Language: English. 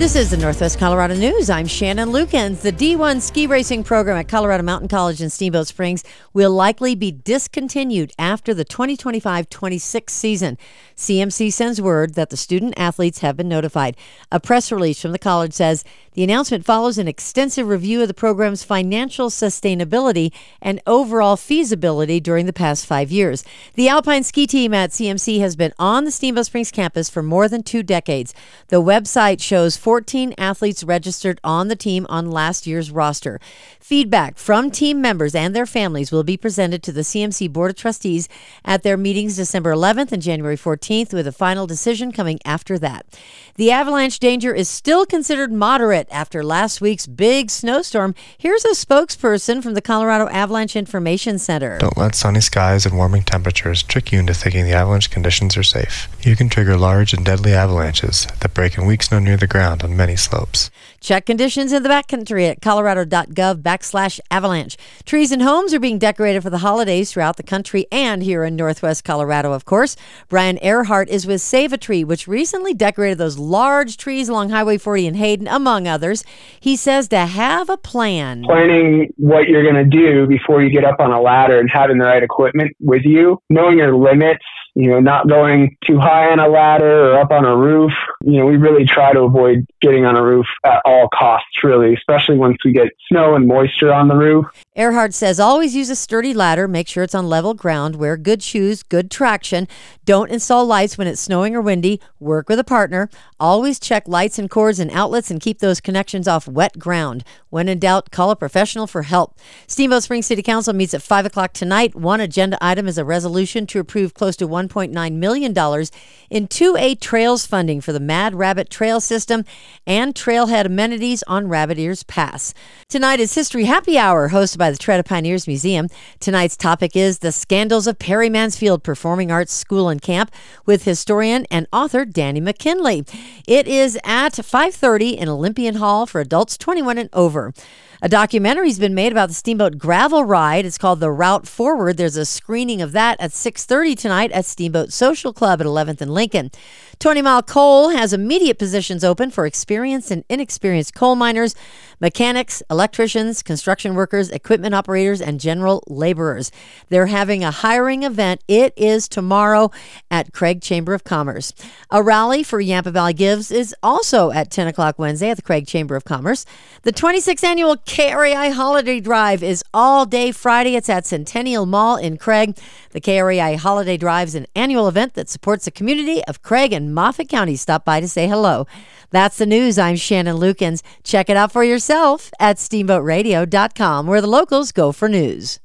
This is the Northwest Colorado News. I'm Shannon Lukens. The D1 ski racing program at Colorado Mountain College in Steamboat Springs will likely be discontinued after the 2025-26 season. CMC sends word that the student athletes have been notified. A press release from the college says the announcement follows an extensive review of the program's financial sustainability and overall feasibility during the past 5 years. The alpine ski team at CMC has been on the Steamboat Springs campus for more than 2 decades. The website shows 14 athletes registered on the team on last year's roster. Feedback from team members and their families will be presented to the CMC Board of Trustees at their meetings December 11th and January 14th, with a final decision coming after that. The avalanche danger is still considered moderate after last week's big snowstorm. Here's a spokesperson from the Colorado Avalanche Information Center. Don't let sunny skies and warming temperatures trick you into thinking the avalanche conditions are safe. You can trigger large and deadly avalanches that break in weak snow near the ground on many slopes. Check conditions in the backcountry at colorado.gov/avalanche. Trees and homes are being decorated for the holidays throughout the country and here in Northwest Colorado, of course. Brian Earhart is with Save a Tree, which recently decorated those large trees along Highway 40 in Hayden, among others. He says to have a plan. Planning what you're going to do before you get up on a ladder and having the right equipment with you, knowing your limits, not going too high on a ladder or up on a roof. We really try to avoid getting on a roof at all costs, really, especially once we get snow and moisture on the roof. Earhart says always use a sturdy ladder. Make sure it's on level ground. Wear good shoes, good traction. Don't install lights when it's snowing or windy. Work with a partner. Always check lights and cords and outlets and keep those connections off wet ground. When in doubt, call a professional for help. Steamboat Springs City Council meets at 5 o'clock tonight. One agenda item is a resolution to approve close to $1.9 million in 2A Trails funding for the Mad Rabbit Trail System and trailhead amenities on Rabbit Ears Pass. Tonight is History Happy Hour, hosted by the Tread of Pioneers Museum. Tonight's topic is the scandals of Perry Mansfield Performing Arts School and Camp with historian and author Danny McKinley. It is at 5:30 in Olympian Hall for adults 21 and over. A documentary's been made about the Steamboat Gravel Ride. It's called The Route Forward. There's a screening of that at 6:30 tonight at Steamboat Social Club at 11th and Lincoln. 20 Mile Coal has immediate positions open for experienced and inexperienced coal miners, mechanics, electricians, construction workers, equipment operators, and general laborers. They're having a hiring event. It is tomorrow at Craig Chamber of Commerce. A rally for Yampa Valley Gives is also at 10 o'clock Wednesday at the Craig Chamber of Commerce. The 26th annual KREI Holiday Drive is all day Friday. It's at Centennial Mall in Craig. The KREI Holiday Drive is an annual event that supports the community of Craig and Moffat County. Stop by to say hello. That's the news. I'm Shannon Lukens. Check it out for yourself at steamboatradio.com, where the locals go for news.